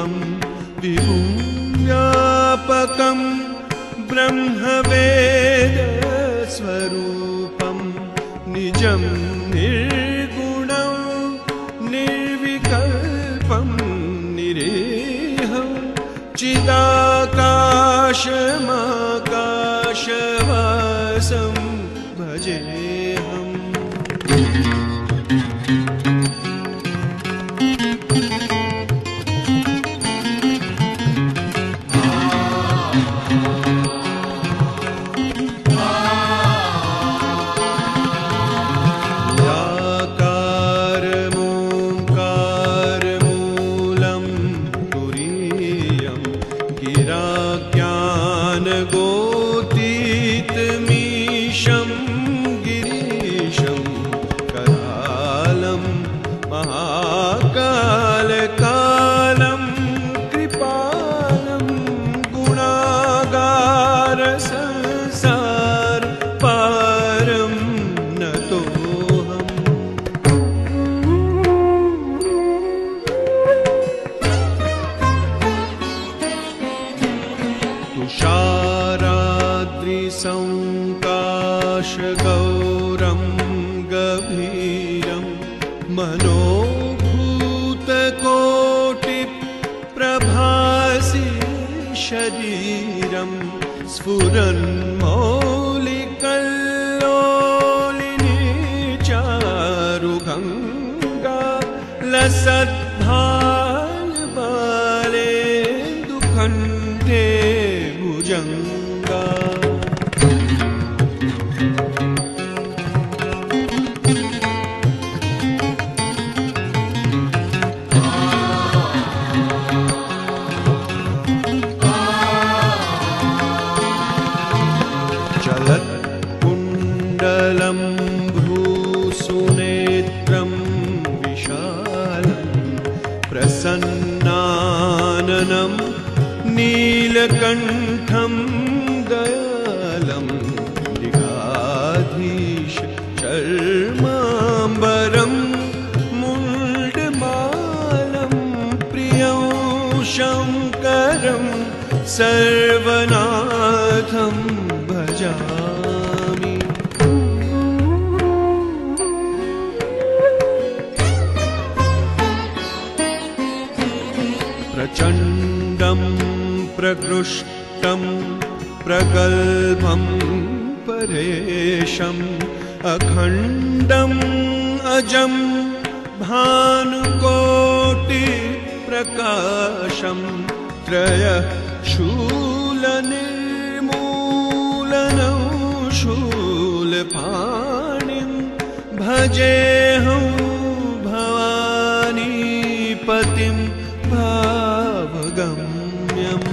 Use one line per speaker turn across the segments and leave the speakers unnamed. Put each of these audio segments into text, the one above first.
विभुं व्यापकं ब्रह्मवेदस्वरूपं निजं निर्गुणं निर्विकल्पं निरेहं चिदाकाशमाकाशवासं भजेऽहम्।
ज्ञानगोतीतमीशं गिरीशं करालं महाकालकालं कृपालं गुणागारसंसार पारं नतोऽहम्। तुषाराद्रिसंकाशगौरं गभीरं मनोभूतकोटिप्रभासि शरीरं स्फुरन्मौलिकल्लोलिनी चारुगङ्गा लसद्भालबालेन्दुकण्ठे भुजङ्गा। चलत्कुण्डलं भ्रूसुनेत्रं विशालं प्रसन्नाननं नीलकण्ठं दयालं मृगाधीश चर्माम्बरं मुण्डमालं प्रियं शङ्करं सर्वनाथं भजामि। प्रचण्डं प्रकृष्टं प्रगल्भं परेशम् अखण्डम् अजं भानुकोटिप्रकाशं त्रयशूलनिर्मूलनं शूलपाणिं भजेऽहं भवानीपतिं भावगम्यम्।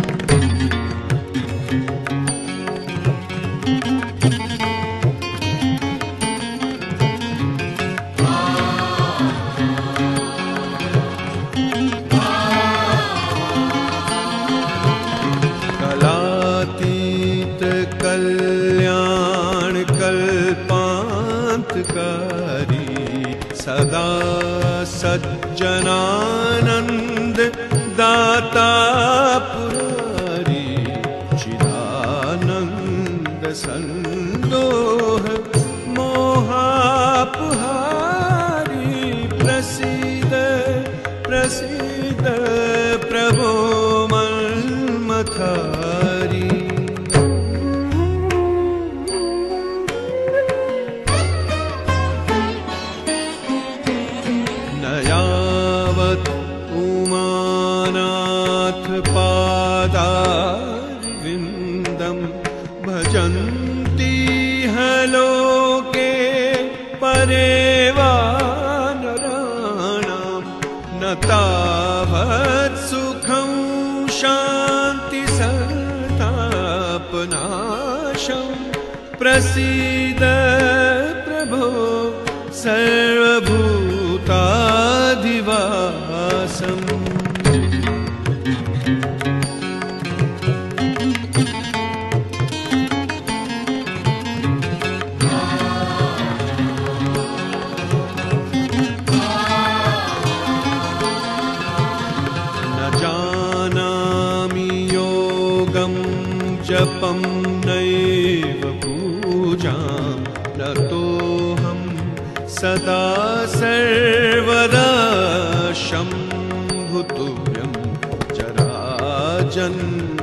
कल्याण कल्पान्तकारी सदा सज्जनानंद दाता पुरारी चिदानंद संदोह मोहापहारी प्रसीद प्रसीद प्रभो मन्मथारी। उमानाथ पादारविन्दं भजन्ति लोके परे वा नराणां न तावत् सुखं शान्ति संतापनाशं प्रसीद प्रभो सर्वभूताधिवासम्। न नतोऽहं सदा सर्वदा शम्भुतुभ्यं जराजन्म